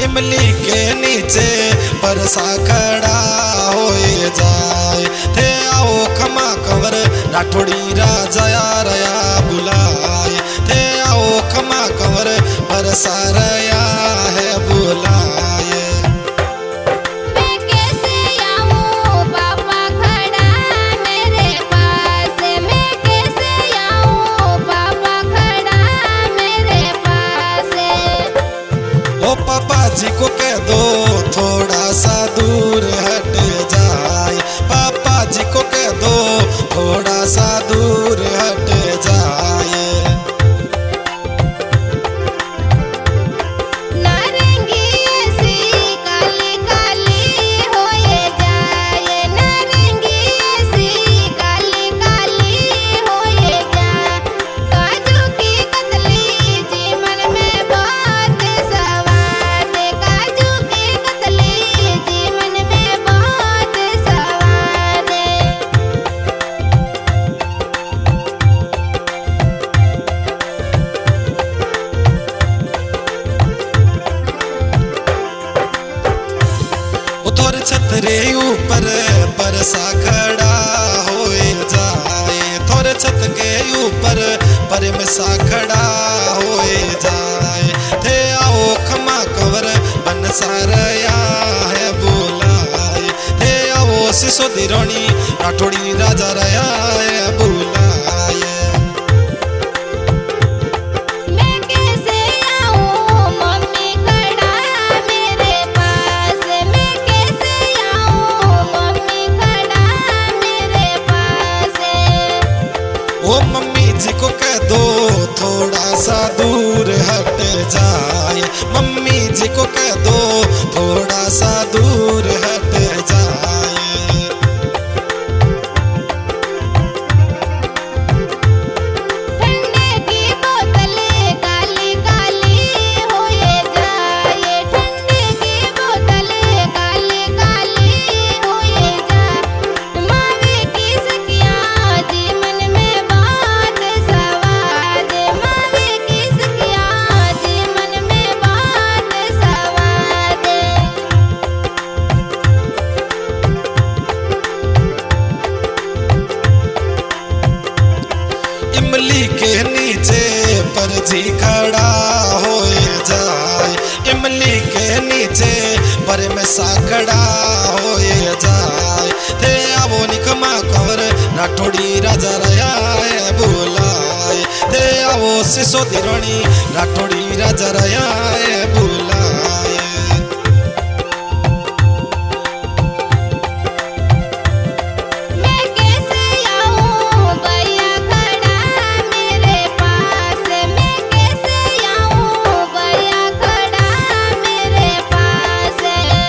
इमली के नीचे परसा खड़ा हो जाए थे आओ खमा कंवर राठौड़ी राजा रया बुलाए थे आओ खमा कंवर परसा रया है बुलाए। मैं कैसे आऊं पापा खड़ा मेरे पास, मैं कैसे आऊं पापा खड़ा मेरे पास। ओ पापा जी को कह दो थोड़ा सा दूर हट जाए, पापा जी को कह दो थोड़ा सा दूर हट जाए। नारंगी ऐसी काली काली होए जाए, नारंगी ऐसी काली काली होए जाए। काजू की कतली जी मन में बहुत सवाद, काजू की कतली जी मन में बहुत सवाद। उधर छतरे ऊपर परसा खड़ा हो जाए, थोर छत के ऊपर परमसा खड़ा हो जाए थे आओ खमा कंवर बन सारया है बुलाए थे आओ सिसोदी रानी राठौड़ी राजा रया है बुलाए। मैं कैसे आऊं मम्मी खड़ा मेरे पास, मैं कैसे आऊं मम्मी खड़ा मेरे पास। ओ मम्मी जी को कह दो थोड़ा सा दूर हट जाए, मम्मी जी को कह दो थोड़ा सा दूर हट जाए। ठंडे की बोतल काली काली होए जाए, ठंडे की बोतल काली काली होए जाए। मावे की सखियाँ जी मन में बहुत सवाद, मावे की सखियाँ जी मन में बहुत सवाद। इमली के नीचे परजी खड़ा हो जाए, इमली के नीचे परमसा खड़ा हो जाए थे आवो निकमा कंवर राठौड़ी राजा रया है बुलाए थे आवो सिसोदी रानी राठौड़ी राजा रया है बुलाए। मैं कैसे आऊं भैया खड़ा मेरे पास, मैं कैसे आऊं भैया खड़ा मेरे पास।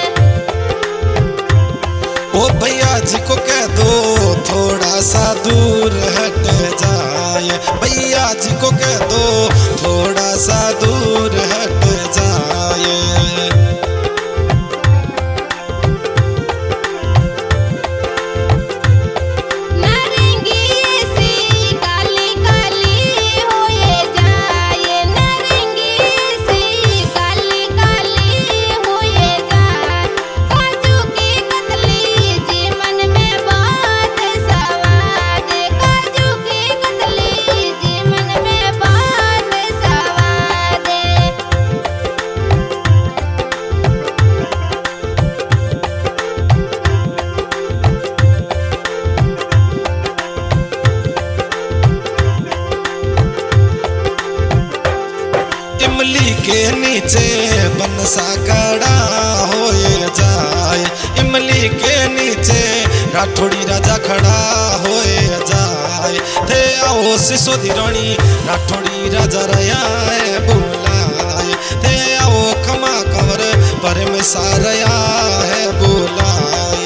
ओ भैया जी को कह दो थोड़ा सा दूर हट जाए, भैया जी को कह दो थोड़ा सा दूर हट जाए। नारंगी ऐसी काली काली होए जाए, नारंगी ऐसी काली काली होए जाए। काजू की कतली जी मन में बहुत सवाद, काजू की कतली जी मन में बहुत सवाद। इमली के नीचे बनसा खड़ा हो जाए, इमली के नीचे राठौड़ी राजा खड़ा हो जाए थे आओ सिसोदी रानी राठौड़ी राजा रया है बुलाए थे आओ खमा कंवर परमसा रया है बुलाए।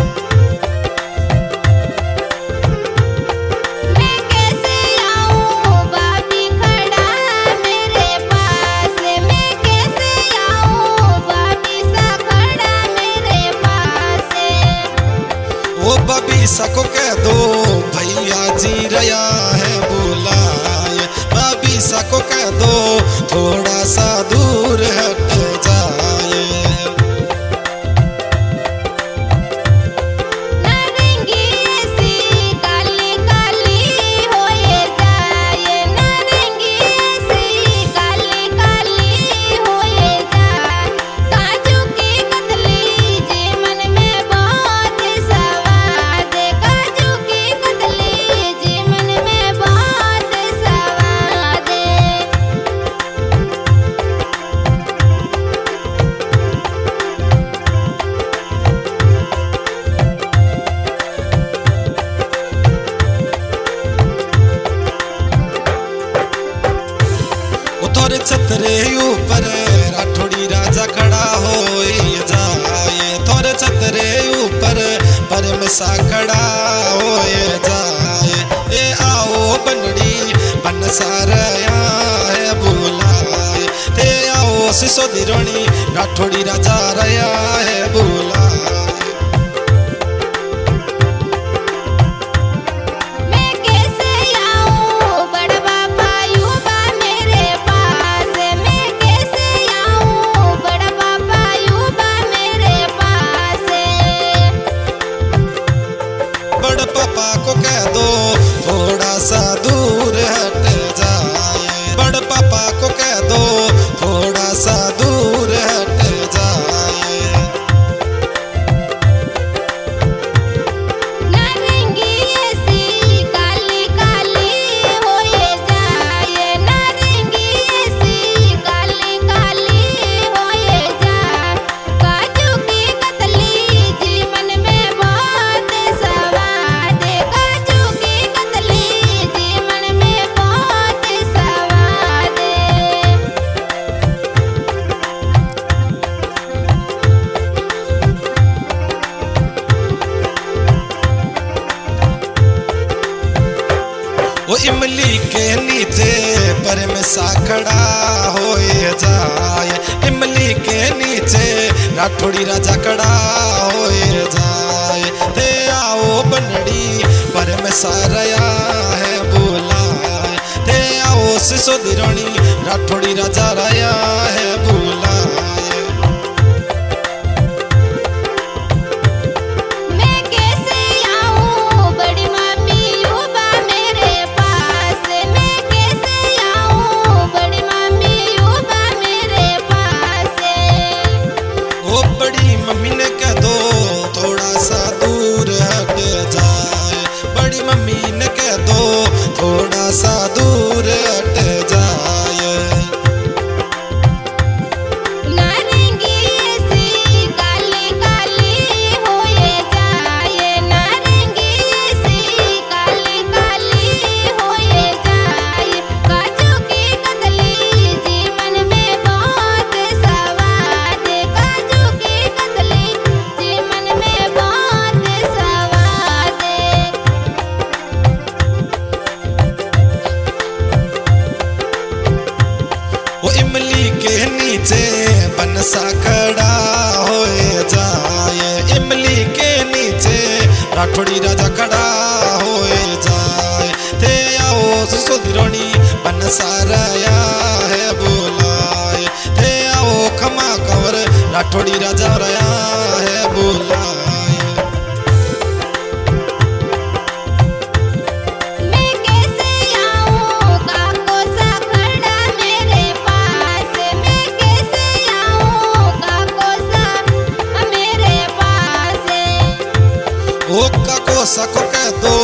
मैं कैसे आऊं भाभी खड़ा मेरे पास, मैं कैसे आऊं भाभी सा खड़ा मेरे पास। ओ बबीसा को कह दो भैया जी रया है बुलाए, बबीसा को कह दो थोड़ा सा दूर हट जाए। सारया है बुलाए थे आओ सिसोदिरोनी राठौड़ी राजा रया है बुलाए। बड़ पापा को कह दो थोड़ा सा दूर हट जाए, बड़ पापा को कह दो थोड़ा सा दूर हट जाए। नारंगी ऐसी काली काली होए जाए, नारंगी ऐसी काली काली होए जाए। काजू की कतली जीवन में बहुत स्वाद, काजू की कतली जीवन में बहुत स्वाद। वो इमली के नीचे पर में साखड़ा होए जाए, इमली के नीचे राठौड़ी राजा कड़ा होए जाए। थे आओ बनड़ी पर में सारया है बुलाए, थे आओ सिसोदिरोनी राठौड़ी राजा रया है बुलाए। मैं कैसे आऊं बड़ी मम्मी युवा मेरे पास, मैं कैसे आऊं बड़ी मम्मी युवा मेरे पास। वो बड़ी मम्मी ने कह दो थोड़ा सा दूर हट जाए, बड़ी मम्मी ने कह दो थोड़ा सा दूर हट जाए। नारंगी ऐसी काली काली होए जाए, नारंगी ऐसी काली काली होए जाए। काजू की कतली जीवन में बहुत स्वाद, काजू की कतली जीवन में बहुत स्वाद। वो इमली के नीचे बनसा खड़ा होए जाए, इमली के नीचे राठौड़ी राजा खड़ा होए जाए। थे आओ सिसोदिरोनी बनसा रया है बुलाए, थे आओ खमा कंवर राठौड़ी राजा रया है बुलाए। मैं कैसे आऊं काको सा खड़ा मेरे पास, मैं कैसे आऊं काको सा मेरे पास। ओ काको सा को कह दो